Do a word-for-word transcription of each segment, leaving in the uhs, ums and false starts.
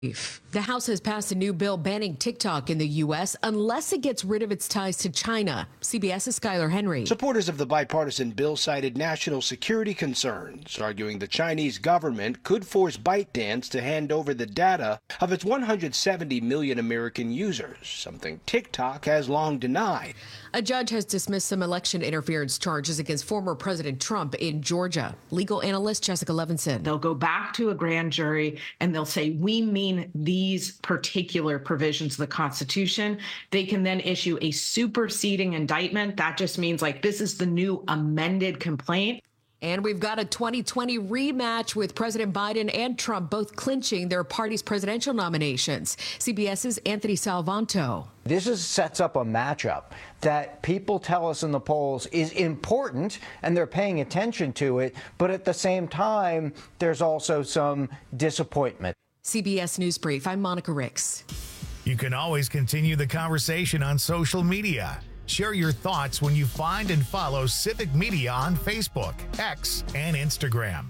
The House has passed a new bill banning TikTok in the U S unless it gets rid of its ties to China. CBS's Skylar Henry. Supporters of the bipartisan bill cited national security concerns, arguing the Chinese government could force ByteDance to hand over the data of its one hundred seventy million American users, something TikTok has long denied. A judge has dismissed some election interference charges against former President Trump in Georgia. Legal analyst Jessica Levinson. They'll go back to a grand jury and they'll say, we mean these particular provisions of the Constitution. They can then issue a superseding indictment. That just means like this is the new amended complaint. And we've got a twenty twenty rematch with President Biden and Trump both clinching their party's presidential nominations. CBS's Anthony Salvanto. This is, sets up a matchup that people tell us in the polls is important, and they're paying attention to it. But at the same time, there's also some disappointment. C B S News Brief, I'm Monica Ricks. You can always continue the conversation on social media. Share your thoughts when you find and follow Civic Media on Facebook, X, and Instagram.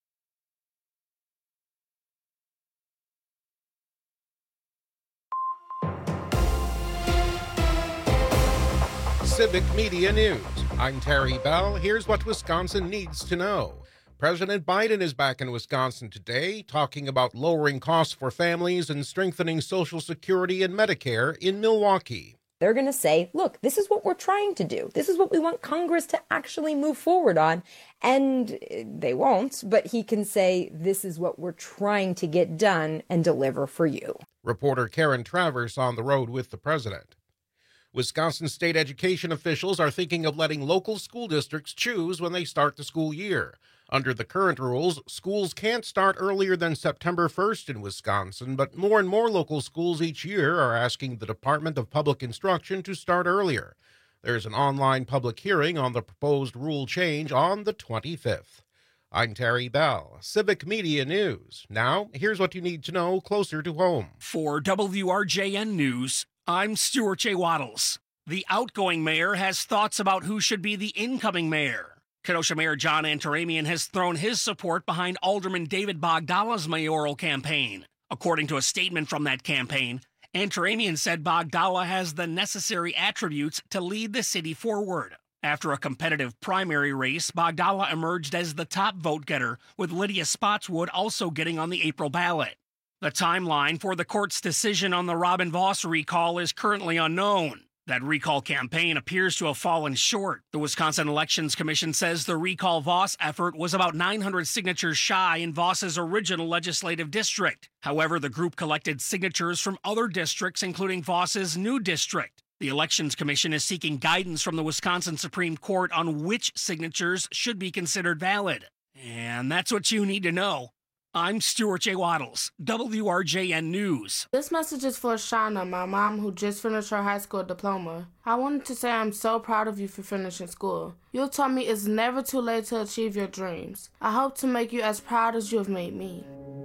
Civic Media News. I'm Terry Bell. Here's what Wisconsin needs to know. President Biden is back in Wisconsin today, talking about lowering costs for families and strengthening Social Security and Medicare in Milwaukee. They're going to say, look, this is what we're trying to do. This is what we want Congress to actually move forward on. And they won't, but he can say, this is what we're trying to get done and deliver for you. Reporter Karen Travers on the road with the president. Wisconsin state education officials are thinking of letting local school districts choose when they start the school year. Under the current rules, schools can't start earlier than September first in Wisconsin, but more and more local schools each year are asking the Department of Public Instruction to start earlier. There's an online public hearing on the proposed rule change on the twenty-fifth. I'm Terry Bell, Civic Media News. Now, here's what you need to know closer to home. For W R J N News, I'm Stuart J. Waddles. The outgoing mayor has thoughts about who should be the incoming mayor. Kenosha Mayor John Antaramian has thrown his support behind Alderman David Bogdala's mayoral campaign. According to a statement from that campaign, Antaramian said Bogdala has the necessary attributes to lead the city forward. After a competitive primary race, Bogdala emerged as the top vote-getter, with Lydia Spotswood also getting on the April ballot. The timeline for the court's decision on the Robin Vos recall is currently unknown. That recall campaign appears to have fallen short. The Wisconsin Elections Commission says the recall Vos effort was about nine hundred signatures shy in Vos's original legislative district. However, the group collected signatures from other districts, including Vos's new district. The Elections Commission is seeking guidance from the Wisconsin Supreme Court on which signatures should be considered valid. And that's what you need to know. I'm Stuart J. Waddles, W R J N News. This message is for Shauna, my mom, who just finished her high school diploma. I wanted to say I'm so proud of you for finishing school. You told me it's never too late to achieve your dreams. I hope to make you as proud as you have made me.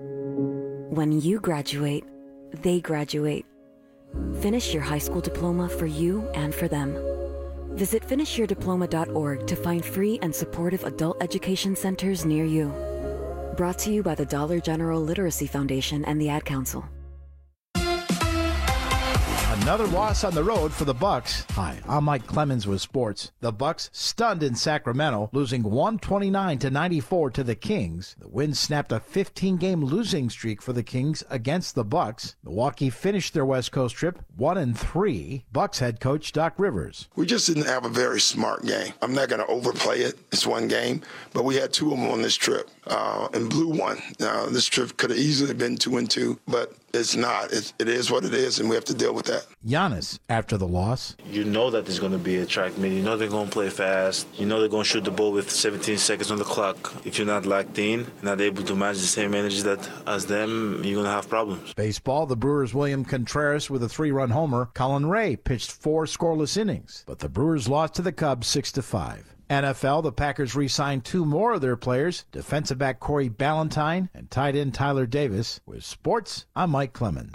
When you graduate, they graduate. Finish your high school diploma for you and for them. Visit finish your diploma dot org to find free and supportive adult education centers near you. Brought to you by the Dollar General Literacy Foundation and the Ad Council. Another loss on the road for the Bucks. Hi, I'm Mike Clemens with sports. The Bucks stunned in Sacramento, losing one twenty-nine to ninety-four to the Kings. The win snapped a fifteen-game losing streak for the Kings against the Bucks. Milwaukee finished their West Coast trip one and three. Bucks head coach Doc Rivers. We just didn't have a very smart game. I'm not going to overplay it. It's one game, but we had two of them on this trip uh, and blew one. Now this trip could have easily been two and two, but it's not. It, it is what it is, and we have to deal with that. Giannis, after the loss. You know that there's going to be a track meet. You know they're going to play fast. You know they're going to shoot the ball with seventeen seconds on the clock. If you're not locked in, not able to match the same energy that as them, you're going to have problems. Baseball, the Brewers' William Contreras with a three-run homer. Colin Ray pitched four scoreless innings, but the Brewers lost to the Cubs six to five. N F L, the Packers re-signed two more of their players, defensive back Corey Ballantyne and tight end Tyler Davis. With sports, I'm Mike Clemens.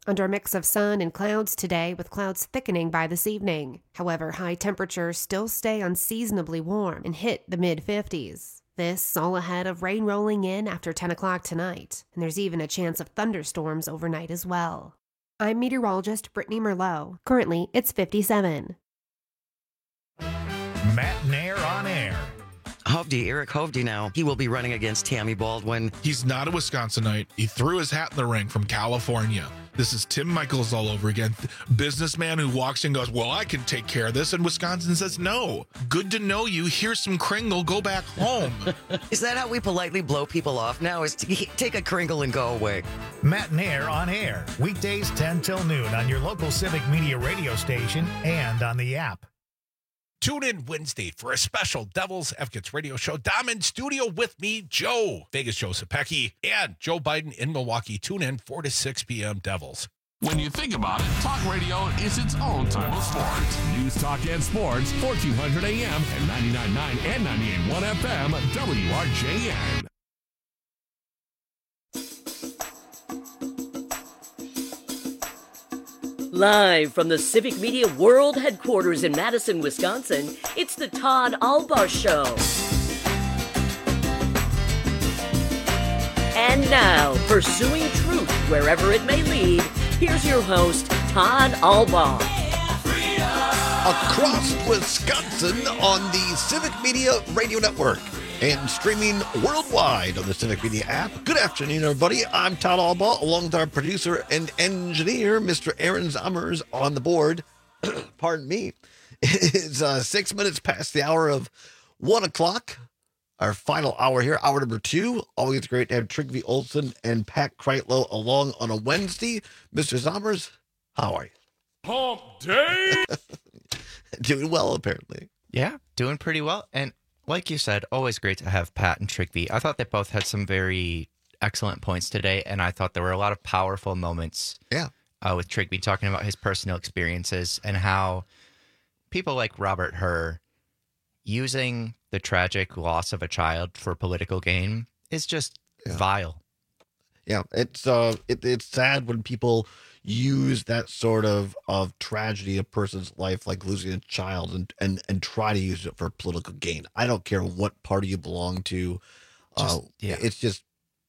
under a mix of sun and clouds today, with clouds thickening by this evening. However, high temperatures still stay unseasonably warm and hit the mid fifties. This all ahead of rain rolling in after ten o'clock tonight, and there's even a chance of thunderstorms overnight as well. I'm meteorologist Brittany Merlot. Currently, it's fifty-seven. Matt Nair on air. Hovde, Eric Hovde now. He will be running against Tammy Baldwin. He's not a Wisconsinite. He threw his hat in the ring from California. This is Tim Michaels all over again. Businessman who walks in and goes, well, I can take care of this. And Wisconsin says, no. Good to know you. Here's some Kringle. Go back home. Is that how we politely blow people off now? Is to take a Kringle and go away? Matt Nair on air. Weekdays ten till noon on your local Civic Media radio station and on the app. Tune in Wednesday for a special Devil's Advocates radio show. Dom in studio with me, Joe, Vegas Joe Sapecki, and Joe Biden in Milwaukee. Tune in four to six p.m. Devils. When you think about it, talk radio is its own type of sports. News, talk, and sports, fourteen hundred A M and ninety-nine point nine and ninety-eight point one F M, W R J N. Live from the Civic Media World Headquarters in Madison, Wisconsin, it's the Todd Albaugh Show. And now, pursuing truth wherever it may lead, here's your host, Todd Albaugh. Across Wisconsin on the Civic Media Radio Network and streaming worldwide on the Civic Media app. Good afternoon, everybody. I'm Todd Albaugh, along with our producer and engineer, Mister Aaron Zommers, on the board. Pardon me. It's uh, six minutes past the hour of one o'clock. Our final hour here, hour number two. Always great to have Trygve Olsen and Pat Kreitlow along on a Wednesday. Mister Zommers, how are you? Hump day! Doing well, apparently. Yeah, doing pretty well. And like you said, always great to have Pat and Trygve. I thought they both had some very excellent points today, and I thought there were a lot of powerful moments. Yeah, uh, with Trygve talking about his personal experiences and how people like Robert Hur using the tragic loss of a child for political gain is just yeah. vile. Yeah, it's uh, it, it's sad when people use that sort of of tragedy of a person's life, like losing a child, and and and try to use it for political gain. I don't care what party you belong to. Just, uh, yeah. It's just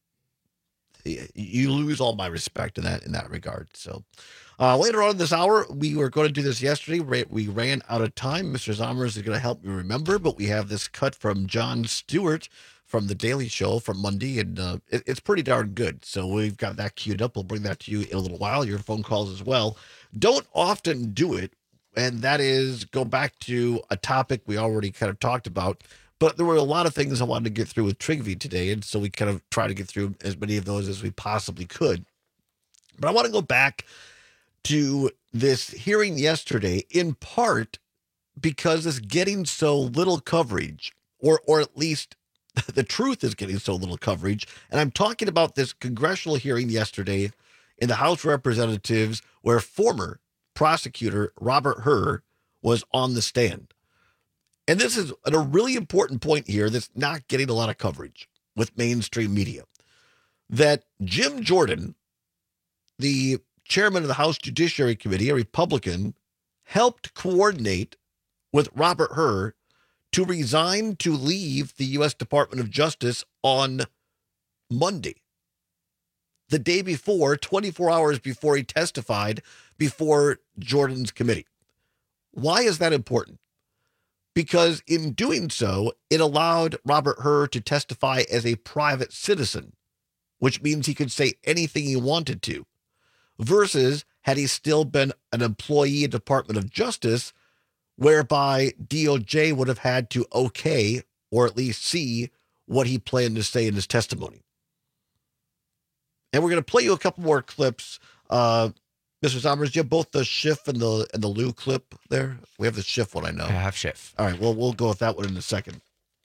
you lose all my respect in that in that regard. So uh, later on in this hour, we were going to do this yesterday. We ran out of time. Mister Zommers is going to help me remember, but we have this cut from Jon Stewart from The Daily Show from Monday, and uh, it, it's pretty darn good. So we've got that queued up. We'll bring that to you in a little while, your phone calls as well. Don't often do it, and that is go back to a topic we already kind of talked about, but there were a lot of things I wanted to get through with Trygve today, and so we kind of try to get through as many of those as we possibly could. But I want to go back to this hearing yesterday, in part because it's getting so little coverage, or or at least the truth is getting so little coverage. And I'm talking about this congressional hearing yesterday in the House of Representatives where former prosecutor Robert Hur was on the stand. And this is a really important point here that's not getting a lot of coverage with mainstream media. That Jim Jordan, the chairman of the House Judiciary Committee, a Republican, helped coordinate with Robert Hur to resign to leave the U S Department of Justice on Monday, the day before, twenty-four hours before he testified before Jordan's committee. Why is that important? Because in doing so, it allowed Robert Hur to testify as a private citizen, which means he could say anything he wanted to, versus had he still been an employee of the Department of Justice, whereby D O J would have had to okay or at least see what he planned to say in his testimony. And we're going to play you a couple more clips. Uh, Mister Zommers, do you have both the Schiff and the and the Lou clip there? We have the Schiff one, I know. I have Schiff. All right, well, we'll go with that one in a second.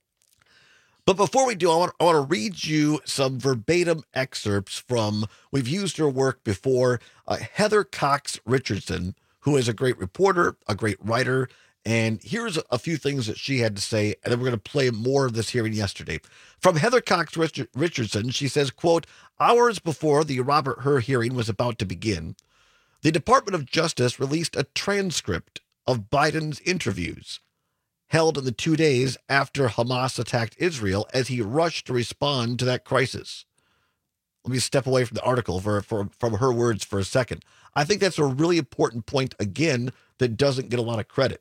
But before we do, I want, I want to read you some verbatim excerpts from, we've used her work before, uh, Heather Cox Richardson, who is a great reporter, a great writer, and here's a few things that she had to say, and then we're going to play more of this hearing yesterday. From Heather Cox Richardson, she says, quote, hours before the Robert Hur hearing was about to begin, The Department of Justice released a transcript of Biden's interviews held in the two days after Hamas attacked Israel as he rushed to respond to that crisis. Let me step away from the article for, for, from her words for a second. I think that's a really important point, again, that doesn't get a lot of credit.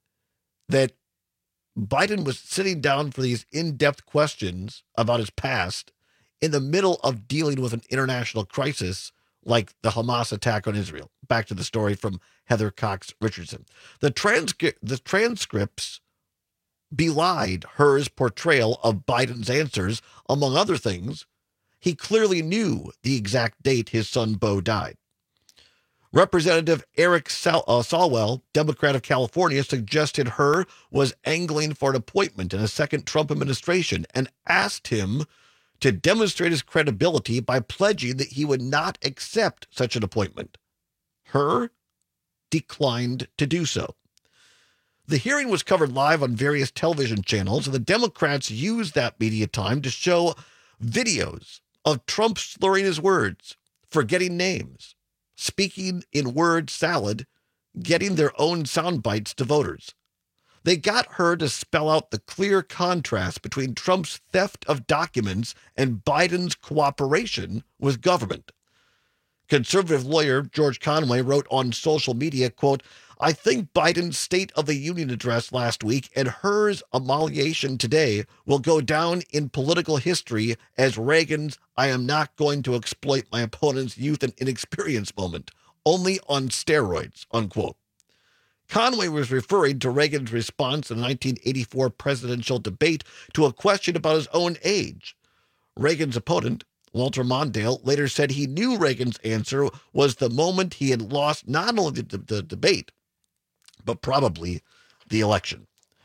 That Biden was sitting down for these in-depth questions about his past in the middle of dealing with an international crisis like the Hamas attack on Israel. Back to the story from Heather Cox Richardson. The, transcri- the transcripts belied Hur's portrayal of Biden's answers. Among other things, he clearly knew the exact date his son Beau died. Representative Eric Sal- uh, Swalwell, Democrat of California, suggested Hur was angling for an appointment in a second Trump administration and asked him to demonstrate his credibility by pledging that he would not accept such an appointment. Hur declined to do so. The hearing was covered live on various television channels, and the Democrats used that media time to show videos of Trump slurring his words, forgetting names, speaking in word salad, getting their own sound bites to voters. They got her to spell out the clear contrast between Trump's theft of documents and Biden's cooperation with government. Conservative lawyer George Conway wrote on social media, quote, I think Biden's State of the Union address last week and Hur's amalgamation today will go down in political history as Reagan's I am not going to exploit my opponent's youth and inexperience moment, only on steroids, unquote. Conway was referring to Reagan's response in the nineteen eighty-four presidential debate to a question about his own age. Reagan's opponent, Walter Mondale, later said he knew Reagan's answer was the moment he had lost not only the, the debate, but probably the election.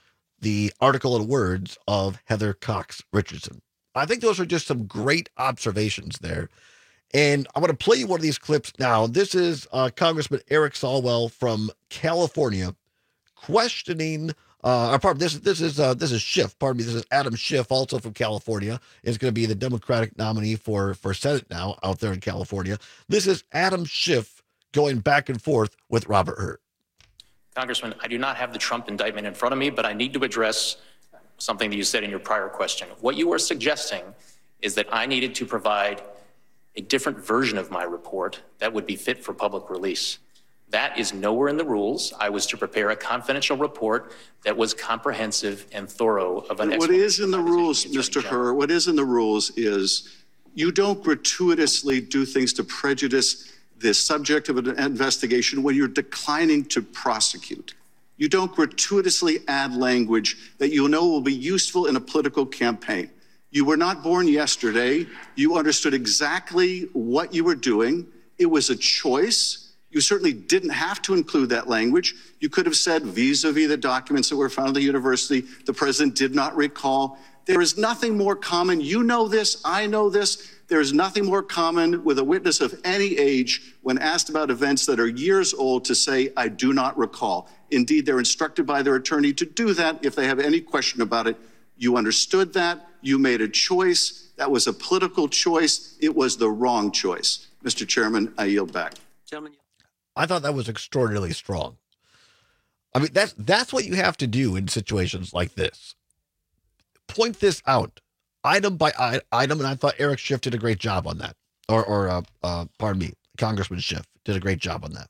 The article and words of Heather Cox Richardson. I think those are just some great observations there. And I want to play you one of these clips now. This is uh, Congressman Eric Swalwell from California questioning, uh, or pardon, this, this is uh, this is Schiff, pardon me, this is Adam Schiff, also from California, is going to be the Democratic nominee for, for Senate now out there in California. This is Adam Schiff going back and forth with Robert Hur. Congressman, I do not have the Trump indictment in front of me, but I need to address something that you said in your prior question. What you were suggesting is that I needed to provide a different version of my report that would be fit for public release. That is nowhere in the rules. I was to prepare a confidential report that was comprehensive and thorough of an What is in the rules, Mister Hur, what is in the rules is you don't gratuitously do things to prejudice the subject of an investigation when you're declining to prosecute. You don't gratuitously add language that you know will be useful in a political campaign. You were not born yesterday. You understood exactly what you were doing. It was a choice. You certainly didn't have to include that language. You could have said vis-a-vis the documents that were found at the university, the president did not recall. There is nothing more common. You know this. I know this. There is nothing more common with a witness of any age when asked about events that are years old to say, I do not recall. Indeed, they're instructed by their attorney to do that if they have any question about it. You understood that. You made a choice. That was a political choice. It was the wrong choice. Mister Chairman, I yield back. I thought that was extraordinarily strong. I mean, that's that's what you have to do in situations like this. Point this out, item by item, and I thought Eric Schiff did a great job on that. Or, or uh, uh, pardon me, Congressman Schiff did a great job on that.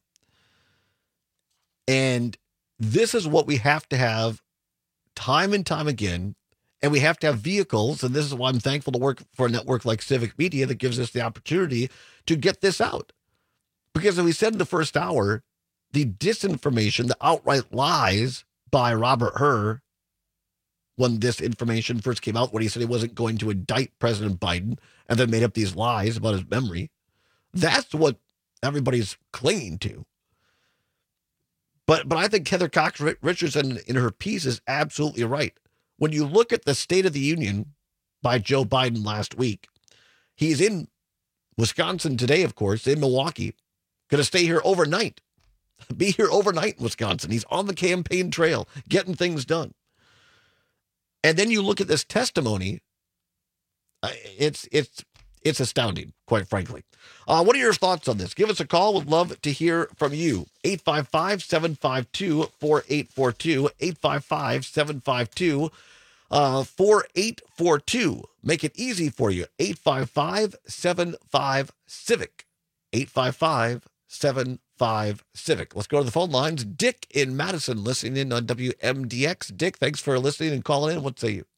And this is what we have to have time and time again. And we have to have vehicles, and this is why I'm thankful to work for a network like Civic Media that gives us the opportunity to get this out. Because as we said in the first hour, the disinformation, the outright lies by Robert Hur when this information first came out, when he said he wasn't going to indict President Biden and then made up these lies about his memory, that's what everybody's clinging to. But, but I think Heather Cox Richardson in her piece is absolutely right. When you look at the State of the Union by Joe Biden last week, he's in Wisconsin today, of course, in Milwaukee, going to stay here overnight, be here overnight in Wisconsin. He's on the campaign trail, getting things done. And then you look at this testimony, it's, it's, It's astounding, quite frankly. Uh, what are your thoughts on this? Give us a call. Would love to hear from you. eight five five, seven five two, four eight four two, eight five five, seven five two, four eight four two. Make it easy for you. eight five five, seven five, civic. eight five five, seven five, civic. Let's go to the phone lines. Dick in Madison listening in on W M D X. Dick, thanks for listening and calling in. What say you?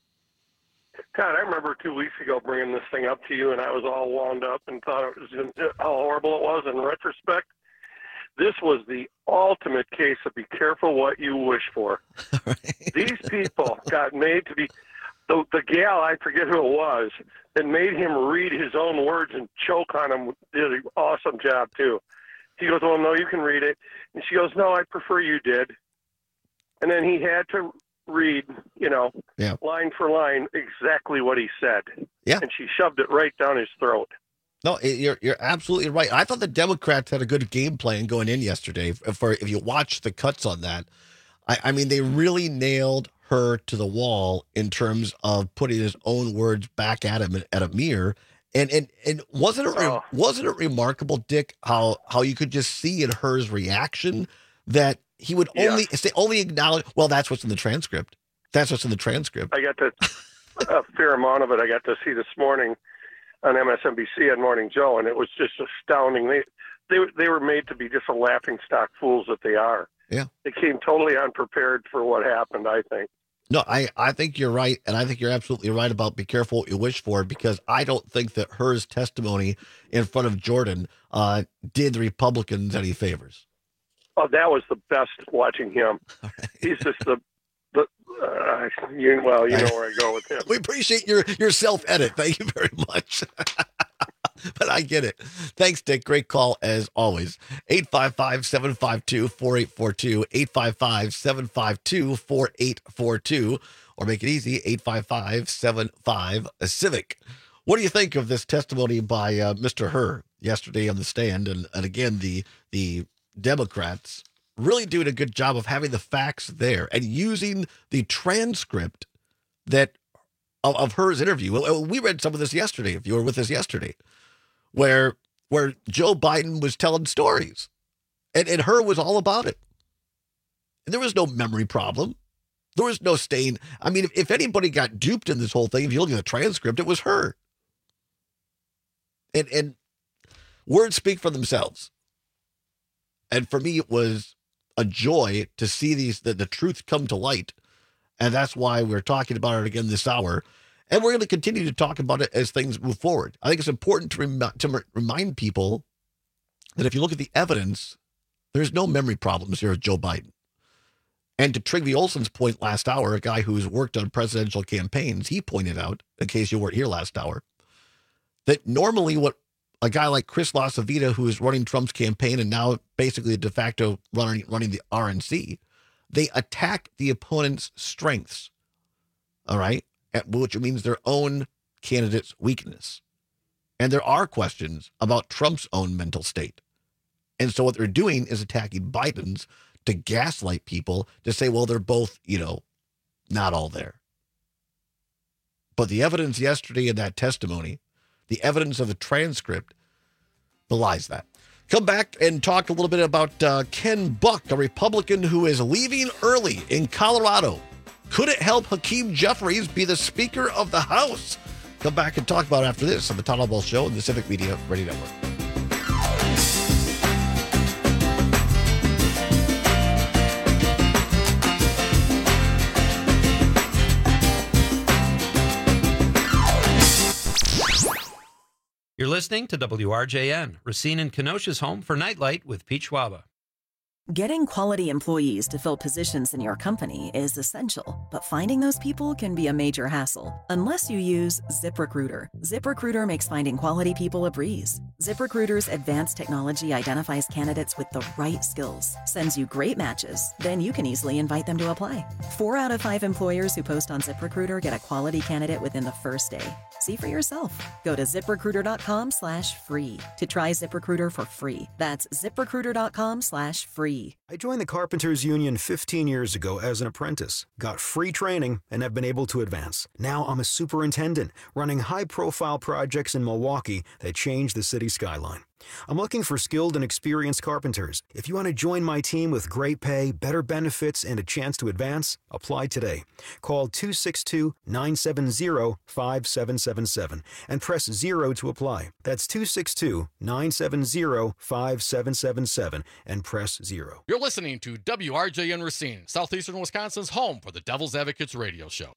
God, I remember two weeks ago bringing this thing up to you, and I was all wound up and thought it was how horrible it was. In retrospect, this was the ultimate case of be careful what you wish for. Right. These people got made to be, the, the gal, I forget who it was, that made him read his own words and choke on them, did an awesome job, too. He goes, well, no, you can read it. And she goes, no, I prefer you did. And then he had to read, you know, yeah. line for line, exactly what he said. Yeah. And she shoved it right down his throat. No, you're you're absolutely right. I thought the Democrats had a good game plan going in yesterday. For if you watch the cuts on that, I, I mean, they really nailed her to the wall in terms of putting his own words back at him at a mirror. And and and wasn't it Oh. wasn't it remarkable, Dick, how how you could just see in her's reaction that he would Yeah. only say only acknowledge. Well, that's what's in the transcript. That's what's in the transcript. I got to, a fair amount of it I got to see this morning on M S N B C on Morning Joe, and it was just astounding. They, they, they were made to be just a laughingstock fools that they are. Yeah. They came totally unprepared for what happened, I think. No, I, I think you're right, and I think you're absolutely right about be careful what you wish for, because I don't think that her's testimony in front of Jordan uh, did the Republicans any favors. Oh, that was the best watching him. He's just the, the uh, you, well, you know where I go with him. We appreciate your, your self-edit. Thank you very much. But I get it. Thanks, Dick. Great call, as always. eight five five, seven five two, four eight four two, eight five five, seven five two, four eight four two, or make it easy, eight five five, seven five, civic. What do you think of this testimony by uh, Mister Herr yesterday on the stand? And, and again, the the Democrats really doing a good job of having the facts there and using the transcript that of, of Herr's interview. Well, we read some of this yesterday, if you were with us yesterday, where where Joe Biden was telling stories, and, and Herr was all about it. And there was no memory problem. There was no stain. I mean, if, if anybody got duped in this whole thing, if you look at the transcript, it was Herr. And, and words speak for themselves. And for me, it was a joy to see these the, the truth come to light. And that's why we're talking about it again this hour. And we're going to continue to talk about it as things move forward. I think it's important to, rem- to remind people that if you look at the evidence, there's no memory problems here with Joe Biden. And to Trygve Olsen's point last hour, a guy who's worked on presidential campaigns, he pointed out, in case you weren't here last hour, that normally what a guy like Chris LaCivita, who is running Trump's campaign and now basically de facto running, running the R N C, they attack the opponent's strengths, all right? Which means their own candidate's weakness. And there are questions about Trump's own mental state. And so what they're doing is attacking Biden's to gaslight people to say, well, they're both, you know, not all there. But the evidence yesterday in that testimony, the evidence of the transcript, belies that. Come back and talk a little bit about uh, Ken Buck, a Republican who is leaving early in Colorado. Could it help Hakeem Jeffries be the Speaker of the House? Come back and talk about it after this on the Todd Albaugh Show and the Civic Media Radio Network. You're listening to W R J N, Racine and Kenosha's home for Nightlight with Pete Schwaba. Getting quality employees to fill positions in your company is essential, but finding those people can be a major hassle unless you use ZipRecruiter. ZipRecruiter makes finding quality people a breeze. ZipRecruiter's advanced technology identifies candidates with the right skills, sends you great matches, then you can easily invite them to apply. Four out of five employers who post on ZipRecruiter get a quality candidate within the first day. See for yourself. Go to ZipRecruiter.com slash free to try ZipRecruiter for free. That's ZipRecruiter.com slash free. free. I joined the Carpenters Union fifteen years ago as an apprentice, got free training, and have been able to advance. Now I'm a superintendent, running high-profile projects in Milwaukee that change the city skyline. I'm looking for skilled and experienced carpenters. If you want to join my team with great pay, better benefits, and a chance to advance, apply today. Call two six two, nine seven zero, five seven seven seven and press zero to apply. That's two six two, nine seven zero, five seven seven seven and press zero. You're listening to W R J N Racine, Southeastern Wisconsin's home for the Devil's Advocates radio show.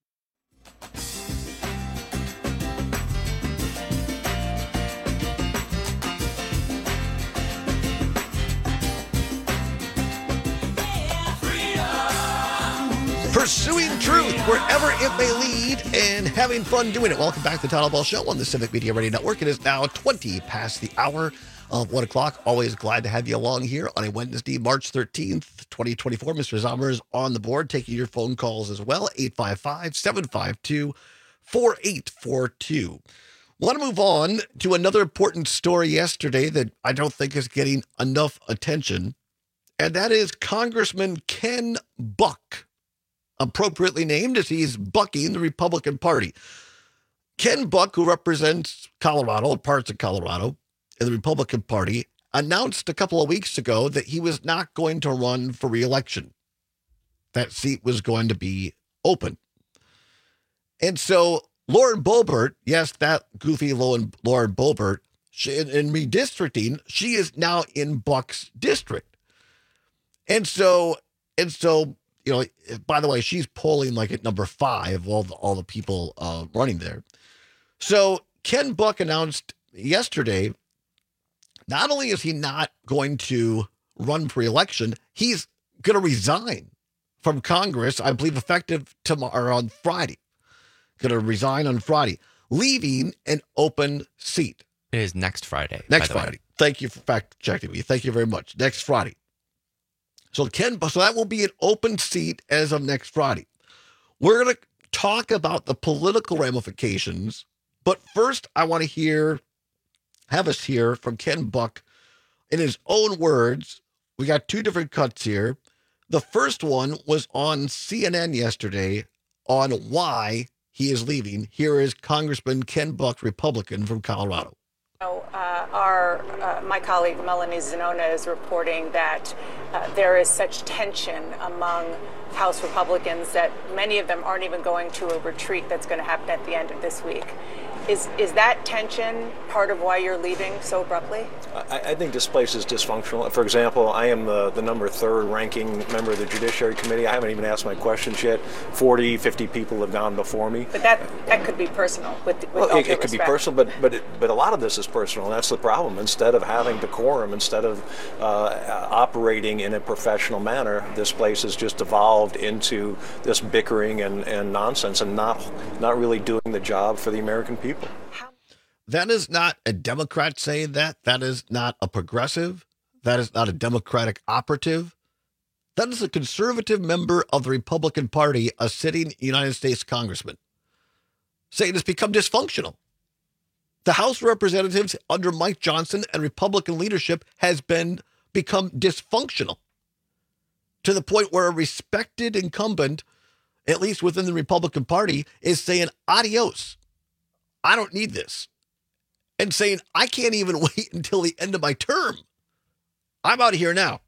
Pursuing truth wherever it may lead and having fun doing it. Welcome back to the Town Hall Ball Show on the Civic Media Radio Network. It is now twenty past the hour of one o'clock. Always glad to have you along here on a Wednesday, March thirteenth, twenty twenty-four. Mister Zomer is on the board taking your phone calls as well. eight five five, seven five two, four eight four two. Want to move on to another important story yesterday that I don't think is getting enough attention, and that is Congressman Ken Buck, appropriately named as he's bucking the Republican Party. Ken Buck, who represents Colorado, parts of Colorado, in the Republican Party, announced a couple of weeks ago that he was not going to run for re-election. That seat was going to be open. And so Lauren Boebert, yes, that goofy Lauren, Lauren Boebert, she, in, in redistricting, she is now in Buck's district. And so, and so, you know, by the way, she's polling like at number five, all the, all the people uh, running there. So Ken Buck announced yesterday, not only is he not going to run for election, he's going to resign from Congress, I believe effective tomorrow on Friday. Going to resign on Friday, leaving an open seat. It is next Friday. Next Friday. Way. Thank you for fact checking me. Thank you very much. Next Friday. So Ken, so that will be an open seat as of next Friday. We're going to talk about the political ramifications, but first I want to hear, have us hear from Ken Buck in his own words. We got two different cuts here. The first one was on C N N yesterday on why he is leaving. Here is Congressman Ken Buck, Republican from Colorado. Uh, our, uh, my colleague Melanie Zanona is reporting that uh, there is such tension among House Republicans that many of them aren't even going to a retreat that's going to happen at the end of this week. Is is that tension part of why you're leaving so abruptly? I, I think this place is dysfunctional. For example, I am the, the number third ranking member of the Judiciary Committee. I haven't even asked my questions yet. forty, fifty people have gone before me. But that that could be personal. With, with well, all it, due it could respect. be personal, but but it, but a lot of this is personal, and that's the problem. Instead of having decorum, instead of uh, operating in a professional manner, this place has just evolved into this bickering and, and nonsense, and not not really doing the job for the American people. That is not a Democrat saying that. That is not a progressive. That is not a Democratic operative. That is a conservative member of the Republican Party, a sitting United States congressman, saying it's become dysfunctional. The House of Representatives under Mike Johnson and Republican leadership has been become dysfunctional to the point where a respected incumbent, at least within the Republican Party, is saying adios. I don't need this. And saying, I can't even wait until the end of my term. I'm out of here now.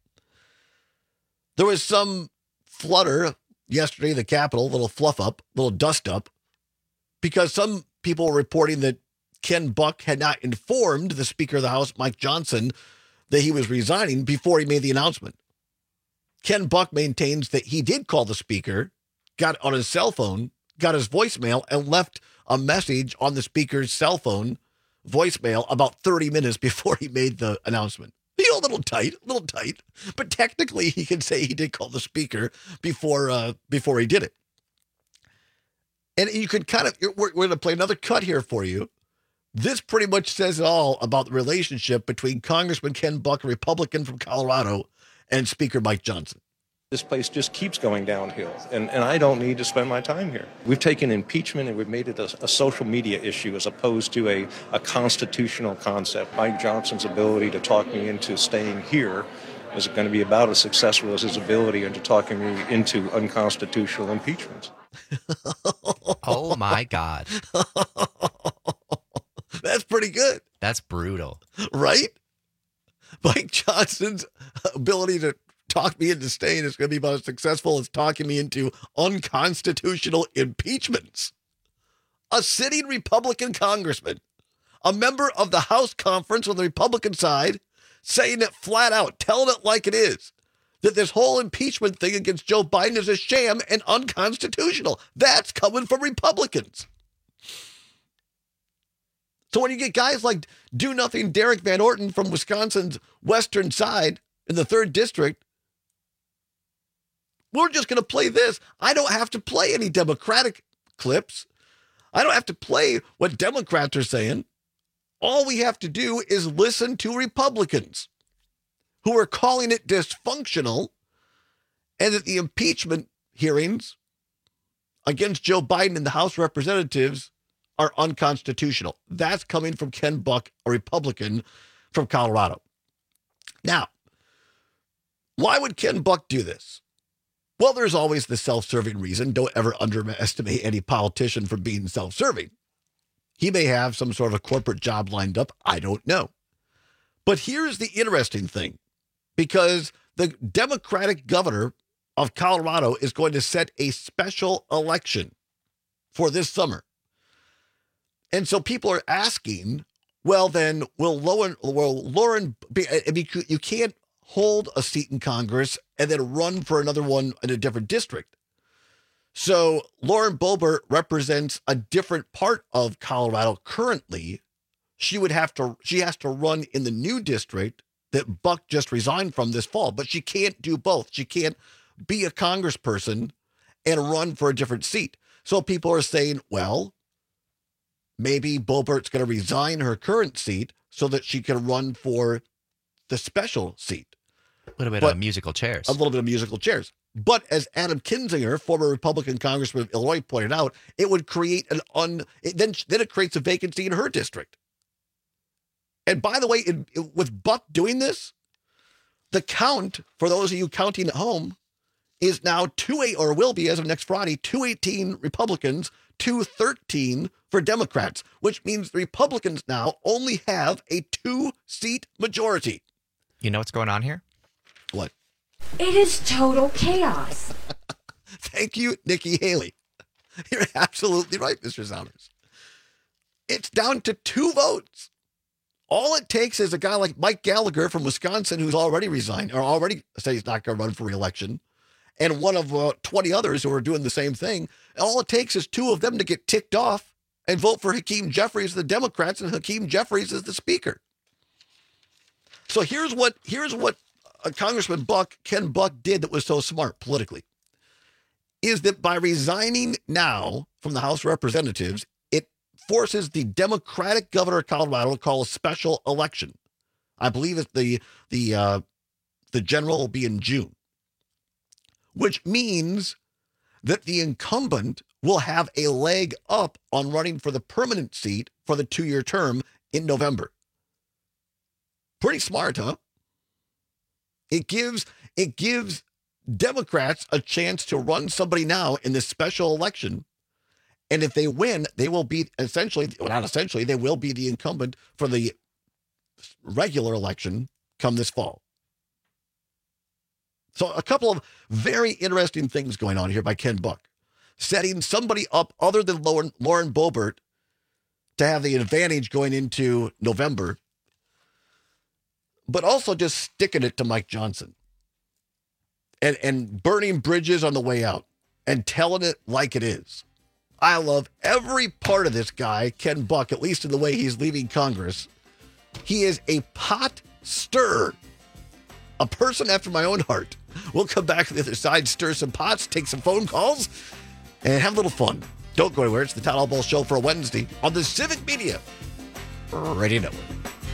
There was some flutter yesterday in the Capitol, a little fluff up, a little dust up, because some people were reporting that Ken Buck had not informed the Speaker of the House, Mike Johnson, that he was resigning before he made the announcement. Ken Buck maintains that he did call the Speaker, got on his cell phone, got his voicemail, and left a message on the Speaker's cell phone voicemail about thirty minutes before he made the announcement. You know, a little tight, a little tight, but technically he can say he did call the Speaker before uh, before he did it. And you could kind of, we're, we're going to play another cut here for you. This pretty much says it all about the relationship between Congressman Ken Buck, a Republican from Colorado, and Speaker Mike Johnson. This place just keeps going downhill, and, and I don't need to spend my time here. We've taken impeachment and we've made it a, a social media issue as opposed to a, a constitutional concept. Mike Johnson's ability to talk me into staying here is going to be about as successful as his ability into talking me into unconstitutional impeachments. Oh, my God. That's pretty good. That's brutal. Right? Mike Johnson's ability to talk me into staying is going to be about as successful as talking me into unconstitutional impeachments. A sitting Republican congressman, a member of the House conference on the Republican side, saying it flat out, telling it like it is, that this whole impeachment thing against Joe Biden is a sham and unconstitutional. That's coming from Republicans. So when you get guys like do-nothing Derek Van Orton from Wisconsin's western side in the third district, we're just going to play this. I don't have to play any Democratic clips. I don't have to play what Democrats are saying. All we have to do is listen to Republicans who are calling it dysfunctional and that the impeachment hearings against Joe Biden in the House of Representatives are unconstitutional. That's coming from Ken Buck, a Republican from Colorado. Now, why would Ken Buck do this? Well, there's always the self-serving reason. Don't ever underestimate any politician for being self-serving. He may have some sort of a corporate job lined up. I don't know. But here's the interesting thing, because the Democratic governor of Colorado is going to set a special election for this summer. And so people are asking, well, then will Lauren, will Lauren be, I mean, you can't hold a seat in Congress and then run for another one in a different district. So Lauren Boebert represents a different part of Colorado currently. She would have to, she has to run in the new district that Buck just resigned from this fall, but she can't do both. She can't be a congressperson and run for a different seat. So people are saying, well, maybe Boebert's going to resign her current seat so that she can run for the special seat. A little bit but of musical chairs. A little bit of musical chairs. But as Adam Kinzinger, former Republican congressman of Illinois, pointed out, it would create an un. It, then, then it creates a vacancy in her district. And by the way, it, it, with Buck doing this, the count, for those of you counting at home, is now two eight or will be as of next Friday, two eighteen Republicans, two thirteen for Democrats, which means the Republicans now only have a two-seat majority. You know what's going on here? What? It is total chaos. Thank you, Nikki Haley. You're absolutely right, Mister Sounders. It's down to two votes. All it takes is a guy like Mike Gallagher from Wisconsin, who's already resigned, or already said he's not going to run for re-election, and one of uh, twenty others who are doing the same thing. All it takes is two of them to get ticked off and vote for Hakeem Jeffries, the Democrats, and Hakeem Jeffries is the speaker. So here's what here's what uh, Congressman Buck, Ken Buck, did that was so smart politically, is that by resigning now from the House of Representatives, it forces the Democratic governor of Colorado to call a special election. I believe it's the the uh, the general will be in June, which means that the incumbent will have a leg up on running for the permanent seat for the two-year term in November. Pretty smart, huh? It gives it gives Democrats a chance to run somebody now in this special election. And if they win, they will be essentially, well, not essentially, they will be the incumbent for the regular election come this fall. So a couple of very interesting things going on here by Ken Buck. Setting somebody up other than Lauren, Lauren Boebert to have the advantage going into November, but also just sticking it to Mike Johnson and, and burning bridges on the way out and telling it like it is. I love every part of this guy, Ken Buck, at least in the way he's leaving Congress. He is a pot stirrer, a person after my own heart. We'll come back to the other side, stir some pots, take some phone calls, and have a little fun. Don't go anywhere. It's the Town Hall Ball Show for a Wednesday on the Civic Media Radio Network.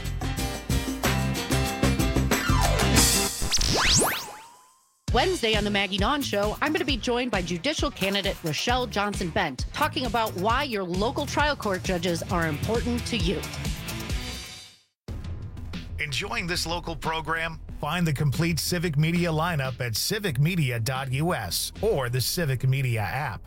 Wednesday on the Maggie Nawn Show, I'm going to be joined by judicial candidate Rochelle Johnson-Bent, talking about why your local trial court judges are important to you. Enjoying this local program? Find the complete Civic Media lineup at civic media dot u s or the Civic Media app.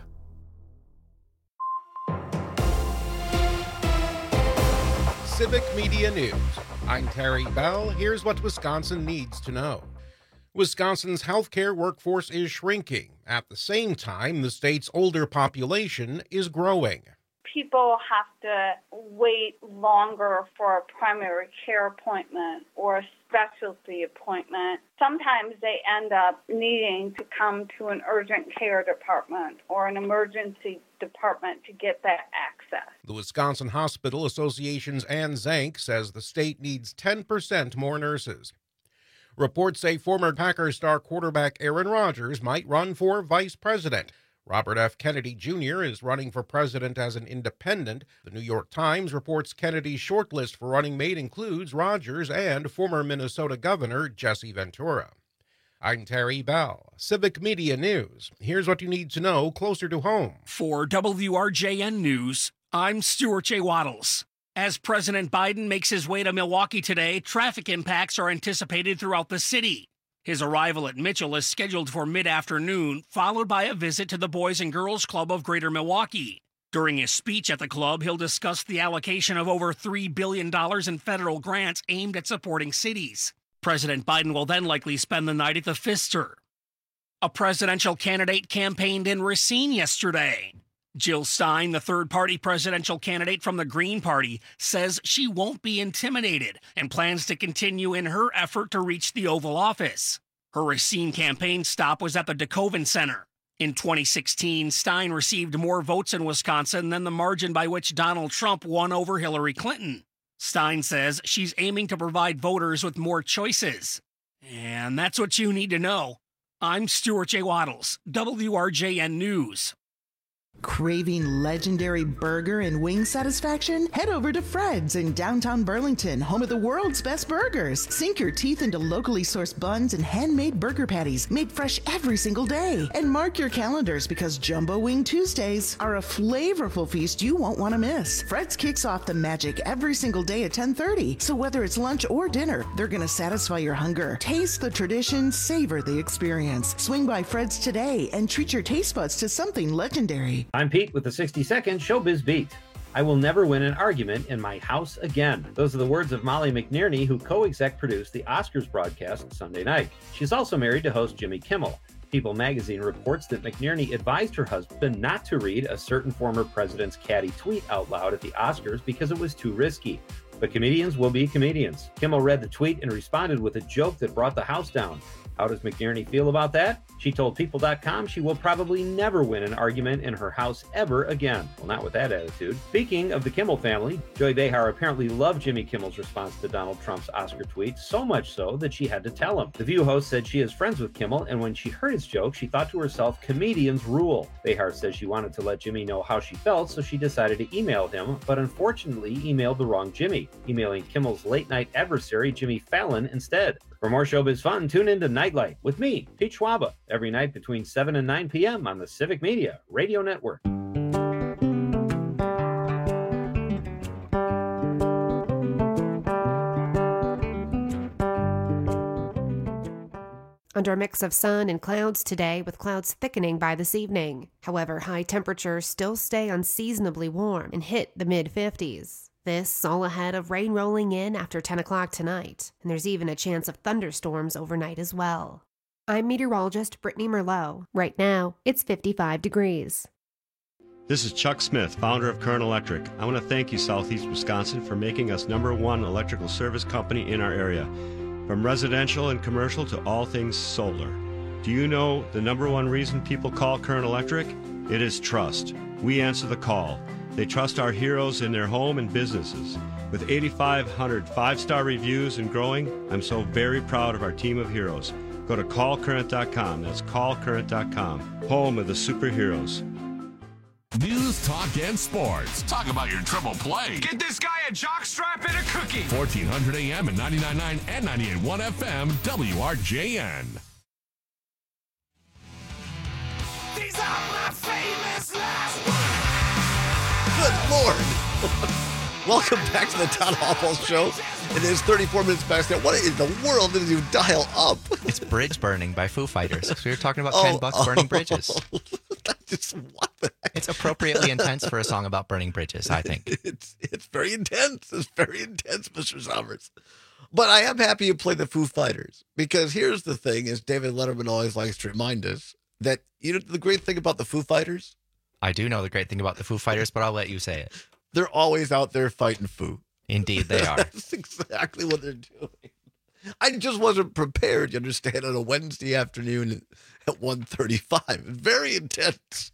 Civic Media News. I'm Terry Bell. Here's what Wisconsin needs to know. Wisconsin's healthcare workforce is shrinking. At the same time, the state's older population is growing. People have to wait longer for a primary care appointment or a specialty appointment. Sometimes they end up needing to come to an urgent care department or an emergency department to get that access. The Wisconsin Hospital Association's Ann Zank says the state needs ten percent more nurses. Reports say former Packers star quarterback Aaron Rodgers might run for vice president. Robert F. Kennedy Junior is running for president as an independent. The New York Times reports Kennedy's shortlist for running mate includes Rodgers and former Minnesota Governor Jesse Ventura. I'm Terry Bell, Civic Media News. Here's what you need to know closer to home. For W R J N News, I'm Stuart J. Waddles. As President Biden makes his way to Milwaukee today, traffic impacts are anticipated throughout the city. His arrival at Mitchell is scheduled for mid-afternoon, followed by a visit to the Boys and Girls Club of Greater Milwaukee. During his speech at the club, he'll discuss the allocation of over three billion dollars in federal grants aimed at supporting cities. President Biden will then likely spend the night at the Pfister. A presidential candidate campaigned in Racine yesterday. Jill Stein, the third-party presidential candidate from the Green Party, says she won't be intimidated and plans to continue in her effort to reach the Oval Office. Her Racine campaign stop was at the DeKoven Center. In twenty sixteen, Stein received more votes in Wisconsin than the margin by which Donald Trump won over Hillary Clinton. Stein says she's aiming to provide voters with more choices. And that's what you need to know. I'm Stuart J. Waddles, W R J N News. Craving legendary burger and wing satisfaction? Head over to Fred's in downtown Burlington, home of the world's best burgers. Sink your teeth into locally sourced buns and handmade burger patties made fresh every single day. And mark your calendars because Jumbo Wing Tuesdays are a flavorful feast you won't want to miss. Fred's kicks off the magic every single day at ten thirty, so whether it's lunch or dinner, they're going to satisfy your hunger. Taste the tradition, savor the experience. Swing by Fred's today and treat your taste buds to something legendary. I'm Pete with the sixty second Showbiz Beat. I will never win an argument in my house again. Those are the words of Molly McNierney, who co-exec produced the Oscars broadcast Sunday night. She's also married to host Jimmy Kimmel. People magazine reports that McNierney advised her husband not to read a certain former president's catty tweet out loud at the Oscars because it was too risky. But comedians will be comedians. Kimmel read the tweet and responded with a joke that brought the house down. How does McNierney feel about that? She told People dot com she will probably never win an argument in her house ever again. Well, not with that attitude. Speaking of the Kimmel family, Joy Behar apparently loved Jimmy Kimmel's response to Donald Trump's Oscar tweet, so much so that she had to tell him. The View host said she is friends with Kimmel, and when she heard his joke, she thought to herself, comedians rule. Behar says she wanted to let Jimmy know how she felt, so she decided to email him, but unfortunately emailed the wrong Jimmy, emailing Kimmel's late-night adversary, Jimmy Fallon, instead. For more showbiz fun, tune in to Nightlight with me, Pete Schwaba, every night between seven and nine p.m. on the Civic Media Radio Network. Under a mix of sun and clouds today, with clouds thickening by this evening. However, high temperatures still stay unseasonably warm and hit the mid fifties. This all ahead of rain rolling in after ten o'clock tonight, and there's even a chance of thunderstorms overnight as well. I'm meteorologist Brittany Merlot. Right now, it's fifty-five degrees. This is Chuck Smith, founder of Current Electric. I want to thank you, Southeast Wisconsin, for making us number one electrical service company in our area. From residential and commercial to all things solar. Do you know the number one reason people call Current Electric? It is trust. We answer the call. They trust our heroes in their home and businesses. With eighty-five hundred five-star reviews and growing, I'm so very proud of our team of heroes. Go to call current dot com. That's call current dot com. Home of the superheroes. News, talk, and sports. Talk about your triple play. Get this guy a jockstrap and a cookie. fourteen hundred A M and ninety-nine point nine and ninety-eight point one F M, W R J N. These are my famous last words. Good Lord. Welcome back to the Todd Hall Show. It is thirty-four minutes past that. What in the world did you dial up? It's Bridge Burning by Foo Fighters. We were talking about Oh, ten bucks burning oh. bridges. Just what the heck? It's appropriately intense for a song about burning bridges, I think. It's it's very intense. It's very intense, Mister Summers. But I am happy you played the Foo Fighters, because here's the thing, as David Letterman always likes to remind us, that you know the great thing about the Foo Fighters? I do know the great thing about the Foo Fighters, but I'll let you say it. They're always out there fighting Foo. Indeed, they are. That's exactly what they're doing. I just wasn't prepared, you understand, on a Wednesday afternoon at one thirty-five. Very intense.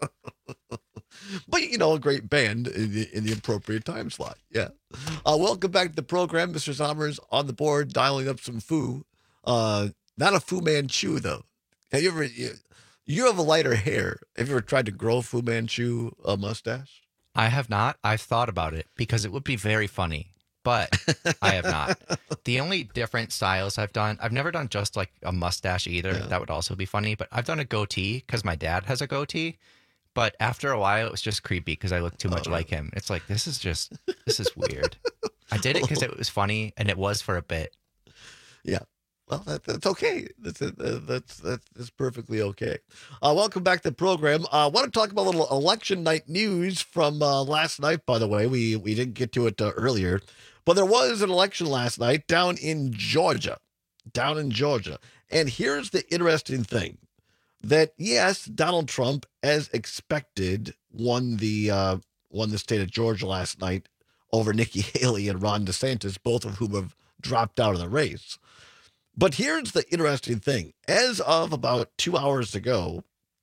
But, you know, a great band in the, in the appropriate time slot. Yeah. Uh, welcome back to the program. Mister Sommers on the board, dialing up some Foo. Uh, not a Fu Manchu, though. Have you ever, you, you have a lighter hair. Have you ever tried to grow Fu Manchu a mustache? I have not. I've thought about it because it would be very funny, but I have not. The only different styles I've done, I've never done just like a mustache either. Yeah. That would also be funny, but I've done a goatee because my dad has a goatee. But after a while, it was just creepy because I looked too much Oh. like him. It's like, this is just, this is weird. I did it because it was funny, and it was for a bit. Yeah. Well, that, that's okay. That's, uh, that's that's that's perfectly okay. Uh, welcome back to the program. I uh, want to talk about a little election night news from uh, last night, by the way. We, we didn't get to it uh, earlier. But there was an election last night down in Georgia. Down in Georgia. And here's the interesting thing. That, yes, Donald Trump, as expected, won the uh, won the state of Georgia last night over Nikki Haley and Ron DeSantis, both of whom have dropped out of the race. But here's the interesting thing. As of about two hours ago,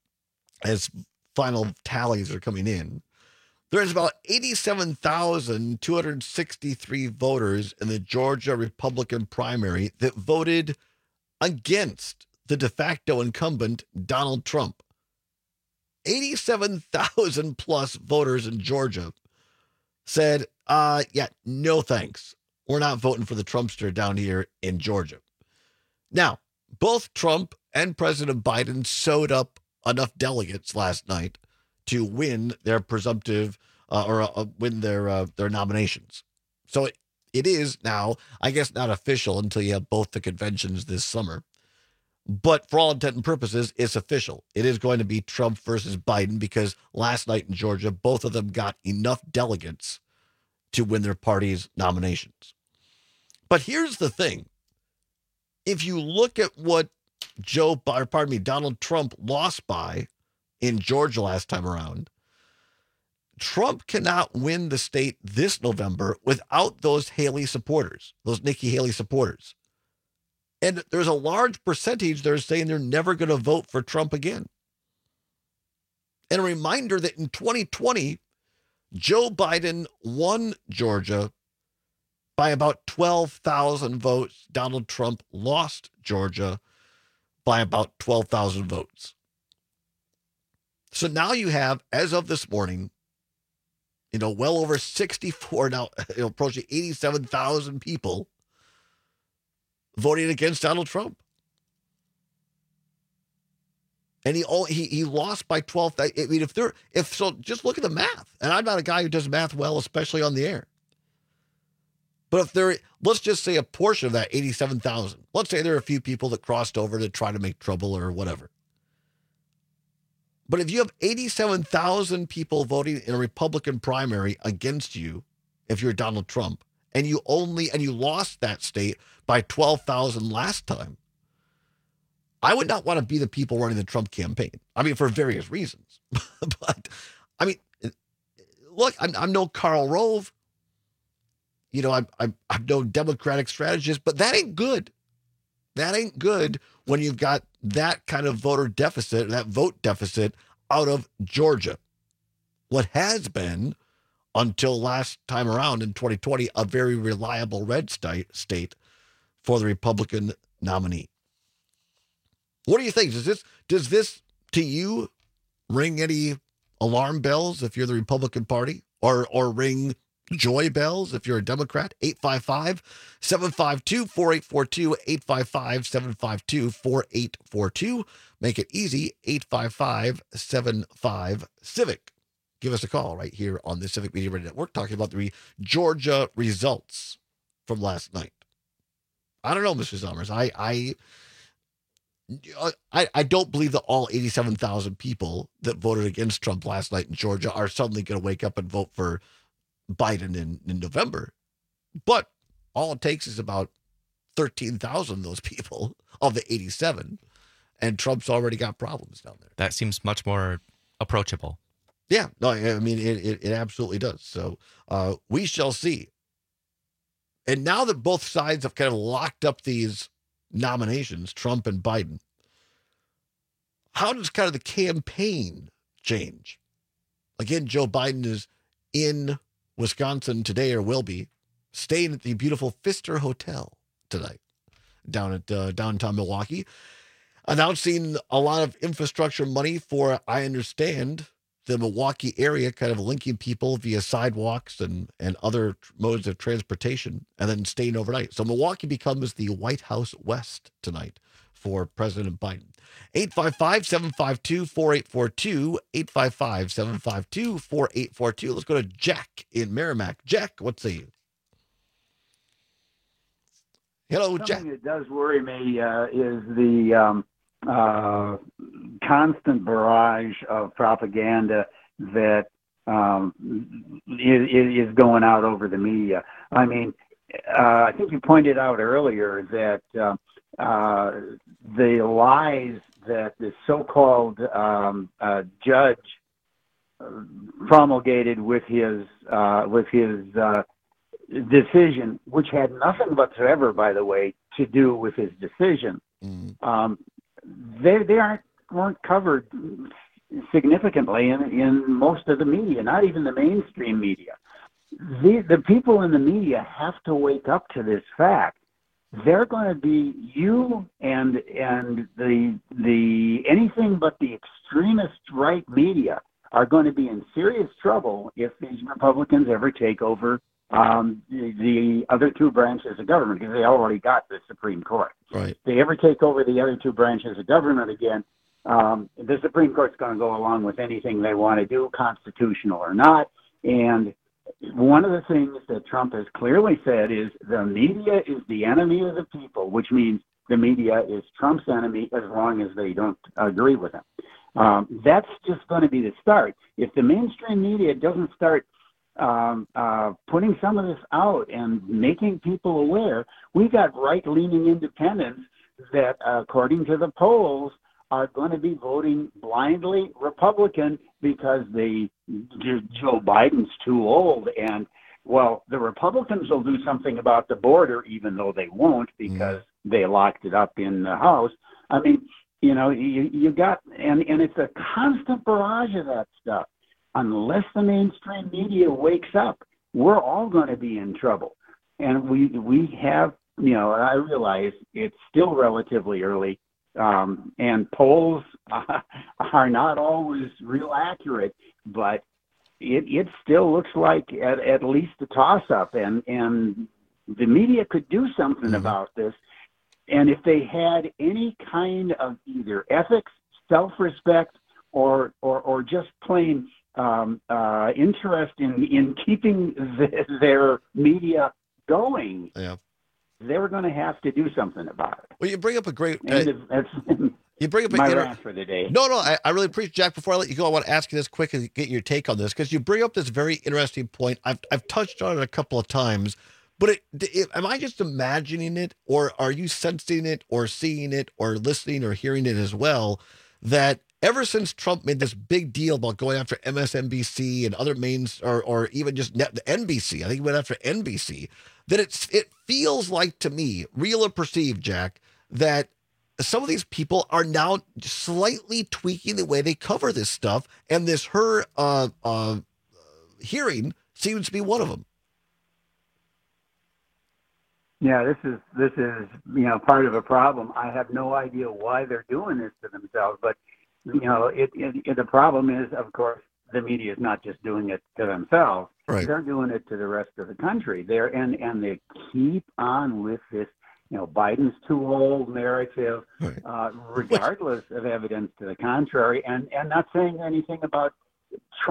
as final tallies are coming in, there's about eighty-seven thousand two hundred sixty-three voters in the Georgia Republican primary that voted against the de facto incumbent, Donald Trump. eighty-seven thousand plus voters in Georgia said, uh, yeah, no thanks. We're not voting for the Trumpster down here in Georgia. Now, both Trump and President Biden sewed up enough delegates last night to win their presumptive uh, or uh, win their uh, their nominations. So it, it is now, I guess, not official until you have both the conventions this summer. But for all intent and purposes, it's official. It is going to be Trump versus Biden because last night in Georgia, both of them got enough delegates to win their party's nominations. But here's the thing. If you look at what Joe, or pardon me, Donald Trump lost by in Georgia last time around, Trump cannot win the state this November without those Haley supporters, those Nikki Haley supporters. And there's a large percentage that are saying they're never going to vote for Trump again. And a reminder that in twenty twenty, Joe Biden won Georgia by about twelve thousand votes. Donald Trump lost Georgia by about twelve thousand votes. So now you have, as of this morning, you know, well over sixty-four, now you know, approaching eighty-seven thousand people voting against Donald Trump. And he he he lost by twelve. I mean, if they're if so, just look at the math. And I'm not a guy who does math well, especially on the air. But if there, let's just say a portion of that eighty-seven thousand. Let's say there are a few people that crossed over to try to make trouble or whatever. But if you have eighty-seven thousand people voting in a Republican primary against you, if you're Donald Trump, and you only and you lost that state by twelve thousand last time, I would not want to be the people running the Trump campaign. I mean, for various reasons. But, I mean, look, I'm, I'm no Karl Rove. You know, I'm, I'm, I'm no Democratic strategist, but that ain't good. That ain't good when you've got that kind of voter deficit, that vote deficit out of Georgia. What has been, until last time around in twenty twenty, a very reliable red state, state for the Republican nominee. What do you think? Does this, does this to you ring any alarm bells if you're the Republican Party, or or ring joy bells if you're a Democrat? eight five five, seven five two, four eight four two, eight five five, seven five two, four eight four two. Make it easy, eight five five, seven five, CIVIC. give us a call right here on the Civic Media Radio Network talking about the re- Georgia results from last night. I don't know, Mister Summers. I I I, I don't believe that all eighty-seven thousand people that voted against Trump last night in Georgia are suddenly going to wake up and vote for Biden in, in November. But all it takes is about thirteen thousand of those people of the eighty-seven, and Trump's already got problems down there. That seems much more approachable. Yeah, no, I mean, it, it, it absolutely does. So uh, we shall see. And now that both sides have kind of locked up these nominations, Trump and Biden, how does kind of the campaign change? Again, Joe Biden is in Wisconsin today, or will be, staying at the beautiful Pfister Hotel tonight down at uh, downtown Milwaukee, announcing a lot of infrastructure money for, I understand, the Milwaukee area, kind of linking people via sidewalks and, and other modes of transportation, and then staying overnight. So Milwaukee becomes the White House West tonight for President Biden. eight five five, seven five two, four eight four two, eight five five, seven five two, four eight four two. Let's go to Jack in Merrimack. Jack, what say you? Hello, Something Jack. Something that does worry me uh, is the um, uh, constant barrage of propaganda that um, is, is going out over the media. I mean, uh, I think you pointed out earlier that uh, uh, the lies that the so-called um, uh, judge promulgated with his uh, with his uh, decision, which had nothing whatsoever, by the way, to do with his decision, mm. um, they they aren't weren't covered significantly in, in most of the media, not even the mainstream media. The the people in the media have to wake up to this fact. They're going to be you and and the the anything but the extremist right media are going to be in serious trouble if these Republicans ever take over um, the, the other two branches of government, because they already got the Supreme Court. Right. If they ever take over the other two branches of government again, um, the Supreme Court's going to go along with anything they want to do, constitutional or not. And one of the things that Trump has clearly said is the media is the enemy of the people, which means the media is Trump's enemy as long as they don't agree with him. Um, that's just going to be the start. If the mainstream media doesn't start um, uh, putting some of this out and making people aware, we got right-leaning independents that, uh, according to the polls, are going to be voting blindly Republican because they, Joe Biden's too old. And, well, the Republicans will do something about the border, even though they won't because mm. they locked it up in the House. I mean, you know, you, you got, and, and it's a constant barrage of that stuff. Unless the mainstream media wakes up, we're all going to be in trouble. And we we have, you know, I realize it's still relatively early, um, and polls uh, are not always real accurate, but it, it still looks like at, at least a toss-up, and, and the media could do something mm-hmm. about this. And if they had any kind of either ethics, self-respect, or or, or just plain um, uh, interest in, in keeping the, their media going, yeah. they're going to have to do something about it. Well, you bring up a great... And uh, that's you bring up my a, rant for the day. No, no, I, I really appreciate, Jack, before I let you go, I want to ask you this quick and get your take on this, because you bring up this very interesting point. I've I've touched on it a couple of times. But it, it, am I just imagining it, or are you sensing it, or seeing it, or listening, or hearing it as well, that ever since Trump made this big deal about going after M S N B C and other mains, or or even just net, the N B C, I think he went after N B C, that it's it feels like to me, real or perceived, Jack, that some of these people are now slightly tweaking the way they cover this stuff, and this her uh, uh, hearing seems to be one of them. Yeah, this is this is you know part of a problem. I have no idea why they're doing this to themselves, but you know, it, it, it the problem is, of course, the media is not just doing it to themselves; right. they're doing it to the rest of the country. They're and and they keep on with this. You know, Biden's too old narrative, right. uh, regardless of evidence to the contrary, and and not saying anything about Trump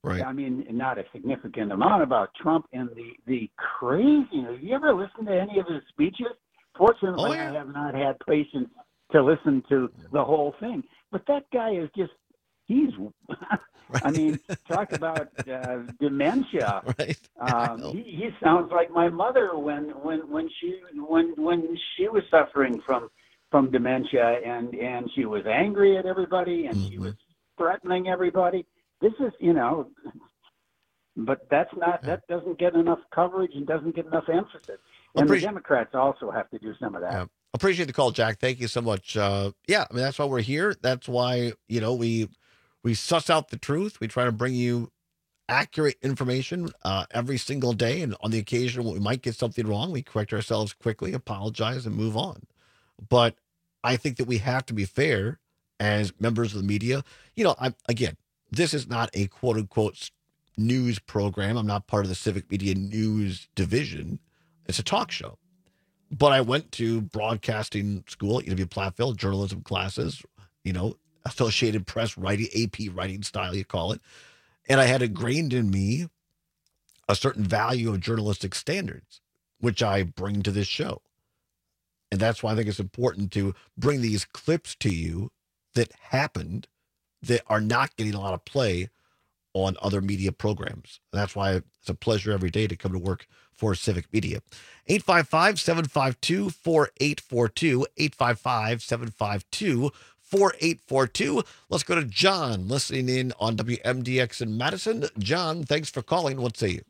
Right. I mean, not a significant amount about Trump and the, the crazy. Have you ever listened to any of his speeches? Fortunately, oh, yeah. I have not had patience to listen to the whole thing. But that guy is just, he's, right. I mean, talk about uh, dementia. Right. Um, he, he sounds like my mother when, when, when she when when she was suffering from from dementia, and, and she was angry at everybody, and mm-hmm. she was threatening everybody. This is, you know, but that's not, that doesn't get enough coverage and doesn't get enough emphasis. And Appreci- the Democrats also have to do some of that. Yeah. Appreciate the call, Jack. Thank you so much. Uh, yeah, I mean, that's why we're here. That's why, you know, we we suss out the truth. We try to bring you accurate information uh, every single day. And on the occasion when we might get something wrong, we correct ourselves quickly, apologize, and move on. But I think that we have to be fair as members of the media. You know, I'm, again, this is not a quote unquote news program. I'm not part of the Civic Media News division. It's a talk show. But I went to broadcasting school at U W Platteville, journalism classes, you know, Associated Press writing, A P writing style, you call it. And I had ingrained in me a certain value of journalistic standards, which I bring to this show. And that's why I think it's important to bring these clips to you that happened that are not getting a lot of play on other media programs. And that's why it's a pleasure every day to come to work for Civic Media. eight five five, seven five two, four eight four two, eight five five, seven five two, four eight four two. Let's go to John, listening in on W M D X in Madison. John, thanks for calling. What say you?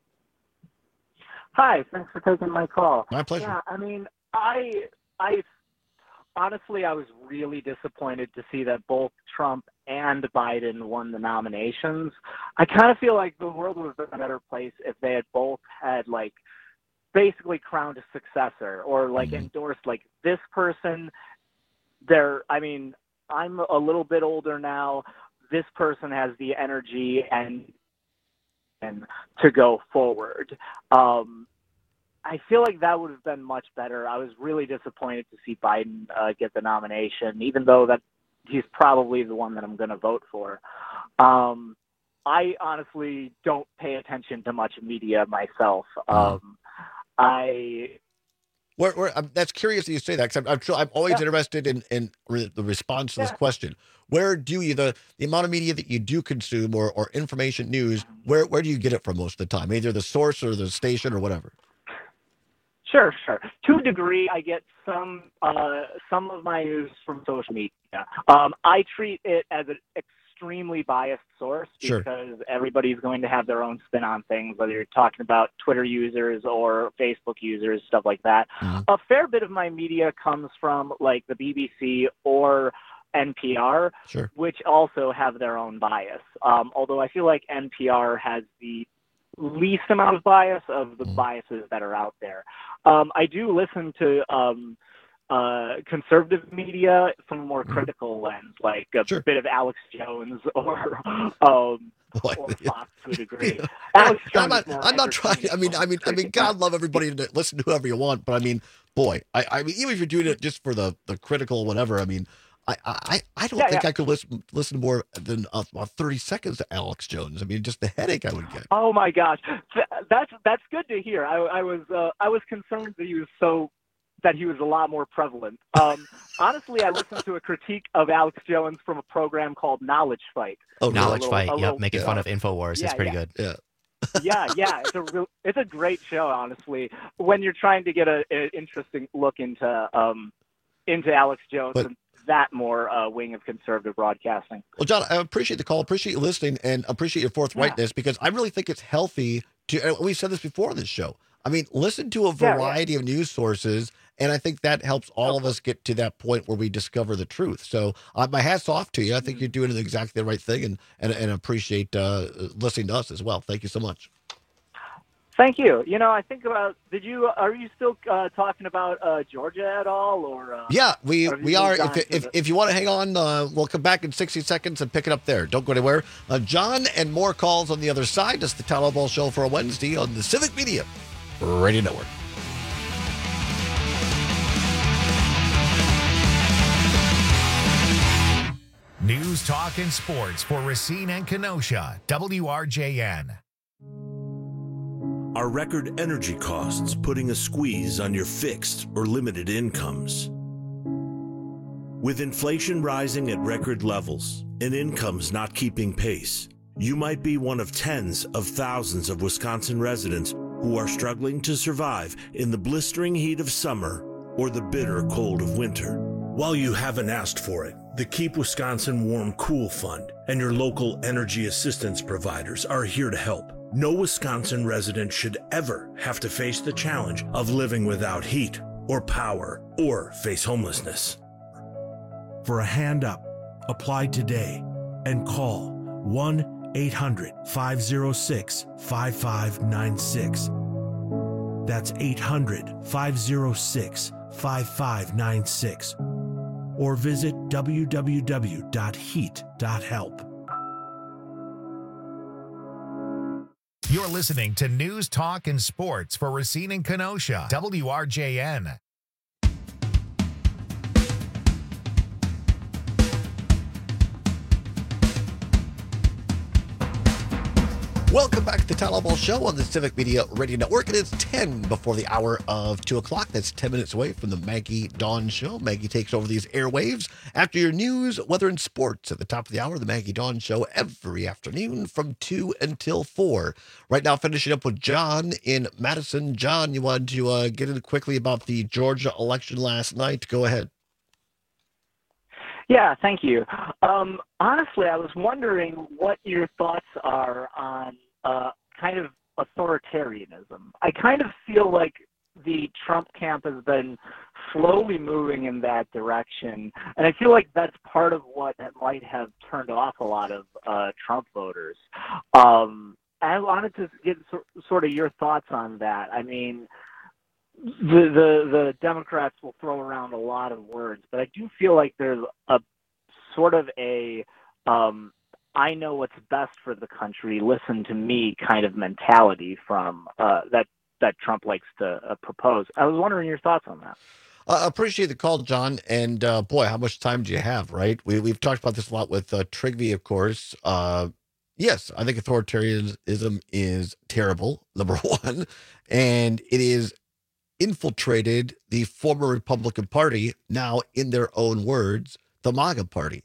Hi, thanks for taking my call. My pleasure. Yeah, I mean, I, I honestly, I was really disappointed to see that both Trump and Biden won the nominations. I kind of feel like the world would have been a better place if they had both had, like, basically crowned a successor or, like, mm-hmm. endorsed, like, this person. They're, I mean, I'm a little bit older now. This person has the energy and and to go forward. Um, I feel like that would have been much better. I was really disappointed to see Biden uh, get the nomination, even though that he's probably the one that I'm going to vote for. Um, I honestly don't pay attention to much media myself. Um, I. We're, we're, I'm, that's curious that you say that, because I'm, I'm, I'm always yeah. interested in, in re, the response to yeah. this question. Where do you, the, the amount of media that you do consume or, or information news, where, where do you get it from most of the time? Either the source or the station or whatever? Sure, sure. To a degree, I get some uh, some of my news from social media. Um, I treat it as an extremely biased source because sure. everybody's going to have their own spin on things, whether you're talking about Twitter users or Facebook users, stuff like that. Mm-hmm. A fair bit of my media comes from, like, the B B C or N P R, sure. which also have their own bias. Um, although I feel like N P R has the least amount of bias of the biases that are out there. Um, I do listen to um, uh, conservative media from a more critical lens, like a sure. bit of Alex Jones or um, What? or Fox to a degree. Alex Jones I'm not, is more I'm not trying. I mean, I mean, I mean, God love everybody to listen to whoever you want, but I mean, boy, I, I mean, even if you're doing it just for the, the critical whatever, I mean, I, I, I don't yeah, think yeah. I could listen listen more than uh, about thirty seconds to Alex Jones. I mean, just the headache I would get. Oh my gosh, Th- that's that's good to hear. I, I was uh, I was concerned that he was so that he was a lot more prevalent. Um, honestly, I listened to a critique of Alex Jones from a program called Knowledge Fight. Oh, Knowledge little, Fight. Yep, little, making yeah. fun of InfoWars. Yeah, it's pretty yeah. good. Yeah. yeah, yeah, it's a real, it's a great show, honestly. When you're trying to get a, an interesting look into um into Alex Jones But, and that more uh, wing of conservative broadcasting. Well, John, I appreciate the call, appreciate you listening, and appreciate your forthrightness yeah. because I really think it's healthy to. And we said this before on this show. I mean, listen to a variety yeah, yeah. of news sources, and I think that helps all of us get to that point where we discover the truth. So, uh, my hat's off to you. I think mm-hmm. you're doing exactly the right thing, and and, and appreciate uh, listening to us as well. Thank you so much. Thank you. You know, I think about. Did you? Are you still uh, talking about uh, Georgia at all, or? Uh, yeah, we we are. If if, the... if you want to hang on, uh, we'll come back in sixty seconds and pick it up there. Don't go anywhere. Uh, John and more calls on the other side. That's the Tyler Ball Show for a Wednesday on the Civic Media Radio Network. News, talk, and sports for Racine and Kenosha. W R J N. Are record energy costs putting a squeeze on your fixed or limited incomes? With inflation rising at record levels and incomes not keeping pace, you might be one of tens of thousands of Wisconsin residents who are struggling to survive in the blistering heat of summer or the bitter cold of winter. While you haven't asked for it, the Keep Wisconsin Warm Cool Fund and your local energy assistance providers are here to help. No Wisconsin resident should ever have to face the challenge of living without heat or power or face homelessness. For a hand up, apply today and call one eight hundred, five oh six, five five nine six. That's eight hundred, five oh six, five five nine six. Or visit w w w dot heat dot help. You're listening to News, Talk, and Sports for Racine and Kenosha. W R J N. Welcome back to the Tyler Ball Show on the Civic Media Radio Network. It is ten before the hour of two o'clock. That's ten minutes away from the Maggie Dawn Show. Maggie takes over these airwaves after your news, weather, and sports at the top of the hour. The Maggie Dawn Show every afternoon from two until four. Right now, finishing up with John in Madison. John, you wanted to uh, get in quickly about the Georgia election last night. Go ahead. Yeah, thank you. Um, honestly, I was wondering what your thoughts are on uh, kind of authoritarianism. I kind of feel like the Trump camp has been slowly moving in that direction, and I feel like that's part of what might have turned off a lot of uh, Trump voters. Um, I wanted to get so- sort of your thoughts on that. I mean, The, the the Democrats will throw around a lot of words, but I do feel like there's a sort of a um, I know what's best for the country, listen to me kind of mentality from uh, that that Trump likes to uh, propose. I was wondering your thoughts on that. I uh, appreciate the call, John. And uh, boy, how much time do you have, right? We, we've talked about this a lot with uh, Trigby, of course. Uh, yes, I think authoritarianism is terrible, number one. And it is infiltrated the former Republican Party, now in their own words, the MAGA Party.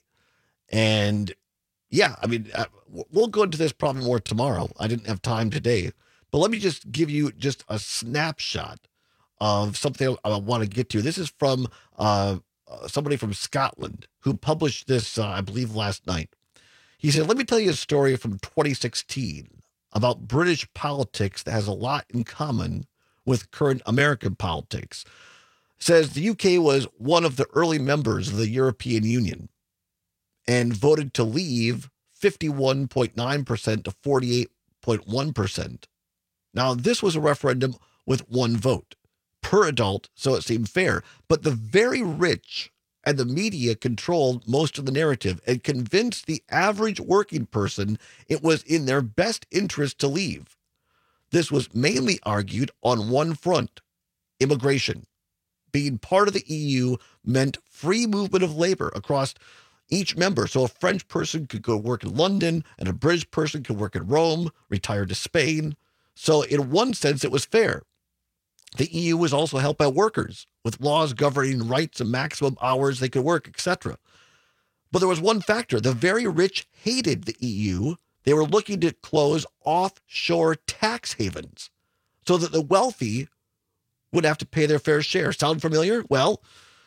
And yeah, I mean, uh, we'll go into this probably more tomorrow. I didn't have time today, but let me just give you just a snapshot of something I want to get to. This is from uh, somebody from Scotland who published this, uh, I believe, last night. He said, let me tell you a story from twenty sixteen about British politics that has a lot in common with current American politics. Says the U K was one of the early members of the European Union and voted to leave fifty-one point nine percent to forty-eight point one percent. Now, this was a referendum with one vote per adult, so it seemed fair. But the very rich and the media controlled most of the narrative and convinced the average working person it was in their best interest to leave. This was mainly argued on one front, immigration. Being part of the E U meant free movement of labor across each member. So a French person could go work in London and a British person could work in Rome, retire to Spain. So in one sense, it was fair. The E U was also helped by workers with laws governing rights and maximum hours they could work, et cetera. But there was one factor. The very rich hated the E U. They were looking to close offshore tax havens so that the wealthy would have to pay their fair share. Sound familiar? Well,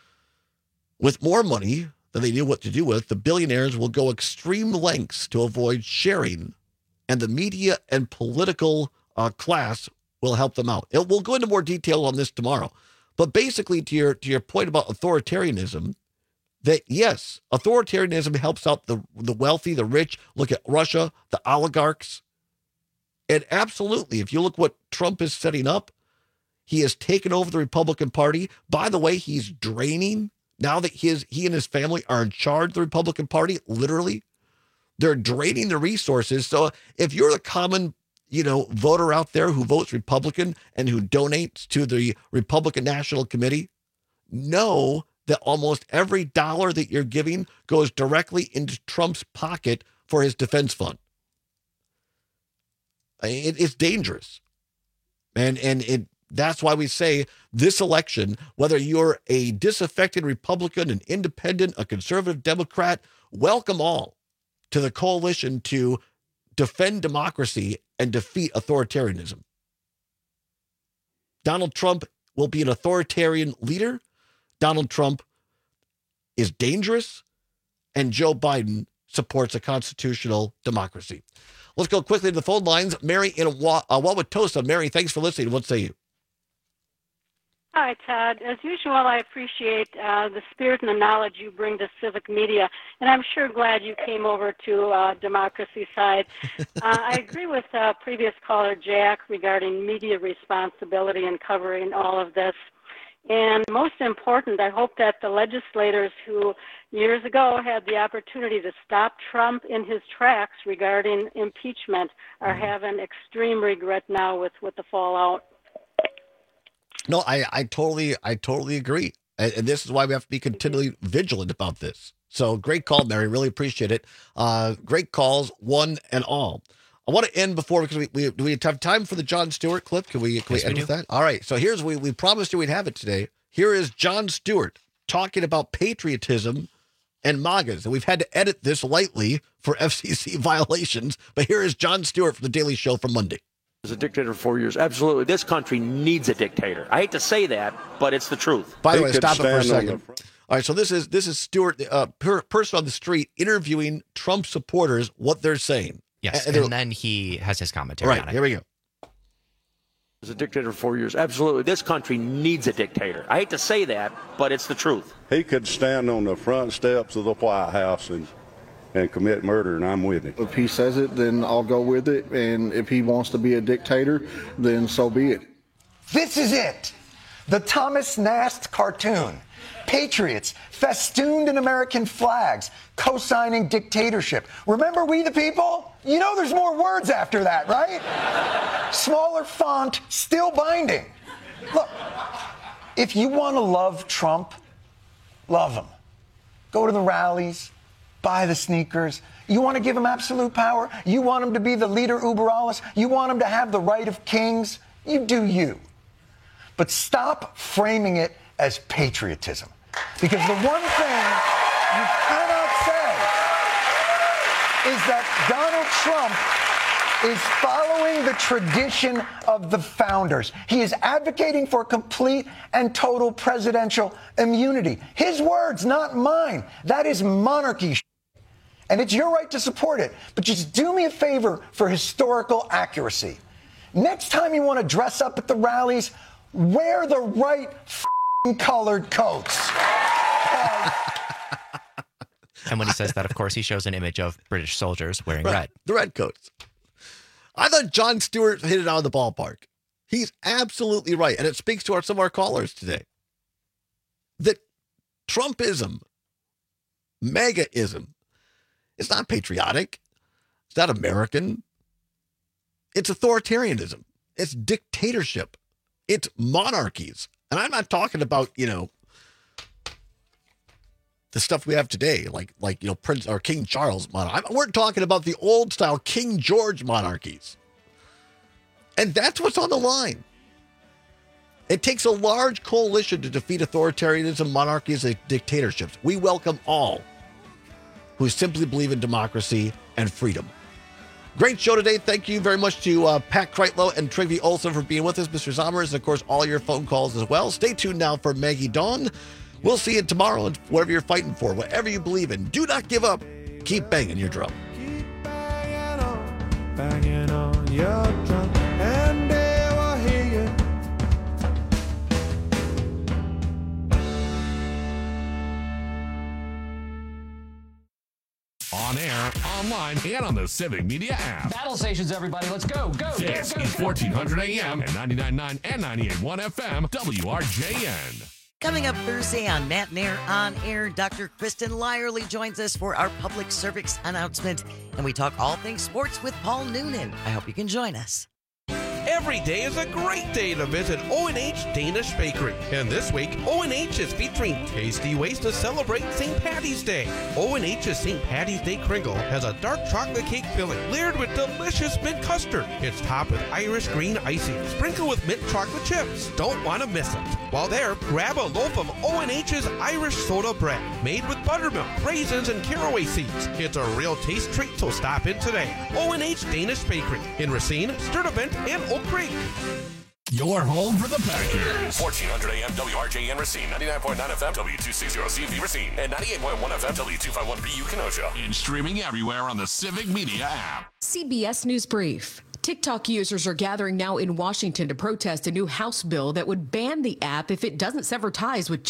with more money than they knew what to do with, the billionaires will go extreme lengths to avoid sharing, and the media and political uh, class will help them out. It, we'll go into more detail on this tomorrow. But basically, to your to your point about authoritarianism, that yes, authoritarianism helps out the, the wealthy, the rich. Look at Russia, the oligarchs. And absolutely, if you look what Trump is setting up, he has taken over the Republican Party. By the way, he's draining. Now that his he and his family are in charge of the Republican Party, literally, they're draining the resources. So if you're the common, you know, voter out there who votes Republican and who donates to the Republican National Committee, know that almost every dollar that you're giving goes directly into Trump's pocket for his defense fund. It, it's dangerous. And, and it, that's why we say this election, whether you're a disaffected Republican, an independent, a conservative Democrat, welcome all to the coalition to defend democracy and defeat authoritarianism. Donald Trump will be an authoritarian leader. Donald Trump is dangerous, and Joe Biden supports a constitutional democracy. Let's go quickly to the phone lines. Mary in Wa- uh, Wauwatosa. Mary, thanks for listening. What say you? Hi, Todd. As usual, I appreciate uh, the spirit and the knowledge you bring to civic media, and I'm sure glad you came over to uh, democracy side. uh, I agree with uh, previous caller Jack regarding media responsibility in covering all of this. And most important, I hope that the legislators who years ago had the opportunity to stop Trump in his tracks regarding impeachment are having extreme regret now with, with the fallout. No, I, I totally, I totally agree. And, and this is why we have to be continually vigilant about this. So great call, Mary. Really appreciate it. Uh, great calls, one and all. I want to end before, because we, we do we have time for the Jon Stewart clip? Can we, can yes, we end we with that? All right. So here's, we, we promised you we'd have it today. Here is Jon Stewart talking about patriotism and MAGAs. And we've had to edit this lightly for F C C violations. But here is Jon Stewart from The Daily Show from Monday. As a dictator for four years, absolutely. This country needs a dictator. I hate to say that, but it's the truth. By the way, stop it for a second. All right, so this is this is Stewart, a uh, per, person on the street, interviewing Trump supporters, what they're saying. Yes, and, and then he has his commentary right, on it. Here we go. As a dictator for four years, absolutely. This country needs a dictator. I hate to say that, but it's the truth. He could stand on the front steps of the White House and and commit murder, and I'm with him. If he says it, then I'll go with it, and if he wants to be a dictator, then so be it. This is it. The Thomas Nast cartoon. Patriots festooned in American flags, co-signing dictatorship. Remember We the People? You know there's more words after that, right? Smaller font, still binding. Look, if you want to love Trump, love him. Go to the rallies, buy the sneakers. You want to give him absolute power? You want him to be the leader uber alles? You want him to have the right of kings? You do you. But stop framing it as patriotism. Because the one thing you cannot say is that Donald Trump is following the tradition of the founders. He is advocating for complete and total presidential immunity. His words, not mine. That is monarchy. And it's your right to support it. But just do me a favor for historical accuracy. Next time you want to dress up at the rallies, wear the right f***ing colored coats. And when he says that, of course, he shows an image of British soldiers wearing Right, red. the red coats. I thought Jon Stewart hit it out of the ballpark. He's absolutely right. And it speaks to our, some of our callers today. That Trumpism, MAGAism, it's not patriotic. It's not American. It's authoritarianism. It's dictatorship. It's monarchies. And I'm not talking about, you know, the stuff we have today, like, like you know, Prince or King Charles monarchy. We're talking about the old style King George monarchies. And that's what's on the line. It takes a large coalition to defeat authoritarianism, monarchies, and dictatorships. We welcome all who simply believe in democracy and freedom. Great show today. Thank you very much to uh, Pat Kreitlow and Trygve Olsen for being with us, Mister Zommers, and of course, all your phone calls as well. Stay tuned now for Maggie Dawn. We'll see you tomorrow and whatever you're fighting for, whatever you believe in. Do not give up. Keep banging your drum. Banging on your drum, and they will hear you. On air, online, and on the Civic Media app. Battle stations, everybody. Let's go. Go. This go, go, is go. fourteen hundred A M and ninety-nine point nine and ninety-eight point one F M, W R J N. Coming up Thursday on Matt Nair On Air, Doctor Kristen Lyerly joins us for our public service announcement, and we talk all things sports with Paul Noonan. I hope you can join us. Every day is a great day to visit O and H Danish Bakery. And this week, O and H is featuring tasty ways to celebrate Saint Patty's Day. O and H's Saint Patty's Day Kringle has a dark chocolate cake filling layered with delicious mint custard. It's topped with Irish green icing, sprinkled with mint chocolate chips. Don't want to miss it. While there, grab a loaf of O and H's Irish soda bread, made with buttermilk, raisins, and caraway seeds. It's a real taste treat, so stop in today. O and H Danish Bakery in Racine, Sturtevant, and Oak Creek. Your home for the Packers. fourteen hundred A M W R J N Racine, ninety-nine point nine F M W two sixty C V Racine, and ninety-eight point one F M W two fifty-one B U Kenosha. And streaming everywhere on the Civic Media app. C B S News Brief. TikTok users are gathering now in Washington to protest a new House bill that would ban the app if it doesn't sever ties with